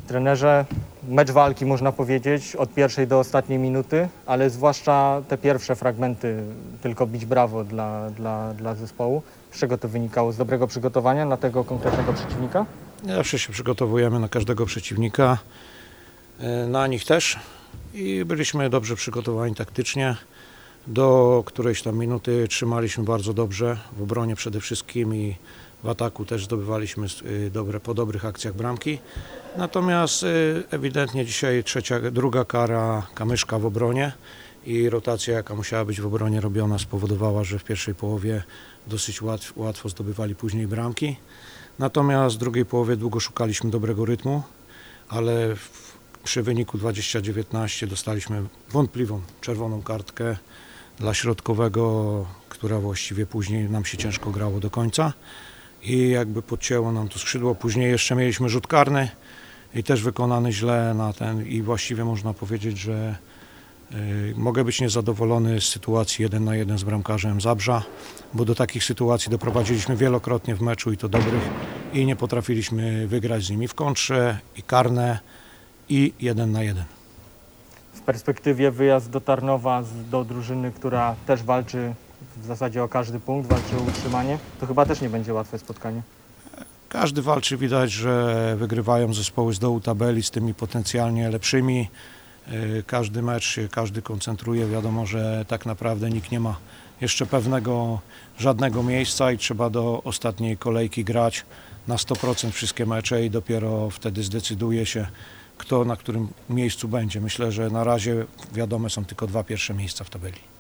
Trenerze, mecz walki można powiedzieć od pierwszej do ostatniej minuty, ale zwłaszcza te pierwsze fragmenty tylko bić brawo dla zespołu. Z czego to wynikało? Z dobrego przygotowania na tego konkretnego przeciwnika? Zawsze się przygotowujemy na każdego przeciwnika, na nich też i byliśmy dobrze przygotowani taktycznie. Do którejś tam minuty trzymaliśmy bardzo dobrze, w obronie przede wszystkim i w ataku też zdobywaliśmy po dobrych akcjach bramki. Natomiast ewidentnie dzisiaj druga kara Kamyszka w obronie i rotacja, jaka musiała być w obronie robiona, spowodowała, że w pierwszej połowie dosyć łatwo zdobywali później bramki. Natomiast w drugiej połowie długo szukaliśmy dobrego rytmu, ale przy wyniku 20-19 dostaliśmy wątpliwą czerwoną kartkę dla środkowego, która właściwie później nam się ciężko grało do końca i jakby podcięło nam to skrzydło. Później jeszcze mieliśmy rzut karny i też wykonany źle na ten i właściwie można powiedzieć, że mogę być niezadowolony z sytuacji 1 na 1 z bramkarzem Zabrza, bo do takich sytuacji doprowadziliśmy wielokrotnie w meczu i to dobrych i nie potrafiliśmy wygrać z nimi w kontrze i karne i 1 na 1. W perspektywie wyjazd do Tarnowa, do drużyny, która też walczy w zasadzie o każdy punkt, walczy o utrzymanie, to chyba też nie będzie łatwe spotkanie. Każdy walczy, widać, że wygrywają zespoły z dołu tabeli z tymi potencjalnie lepszymi. Każdy mecz się każdy koncentruje, wiadomo, że tak naprawdę nikt nie ma jeszcze żadnego miejsca i trzeba do ostatniej kolejki grać na 100% wszystkie mecze i dopiero wtedy zdecyduje się, kto na którym miejscu będzie. Myślę, że na razie wiadome są tylko 2 pierwsze miejsca w tabeli.